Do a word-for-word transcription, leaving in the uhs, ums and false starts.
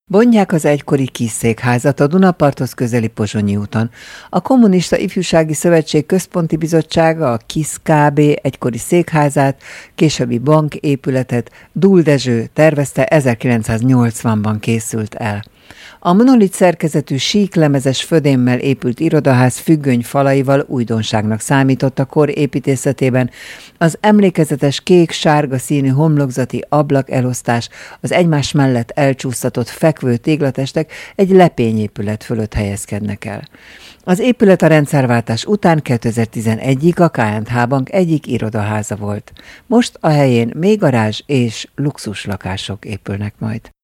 Bonják az egykori kis székházat a Dunaparthoz közeli Pozsonyi úton. A Kommunista Ifjúsági Szövetség Központi Bizottsága a KISZ Kb. Egykori székházát, későbbi banképületet Dúl Dezső tervezte, ezerkilencszáznyolcvanban készült el. A monolit szerkezetű síklemezes födémmel épült irodaház függöny falaival újdonságnak számított a kor építészetében. Az emlékezetes kék-sárga színű homlokzati ablakelosztás, az egymás mellett elcsúsztatott fekvő téglatestek egy lepényépület fölött helyezkednek el. Az épület a rendszerváltás után kétezer-tizenegyig a ká end há Bank egyik irodaháza volt. Most a helyén még garázs és luxuslakások épülnek majd.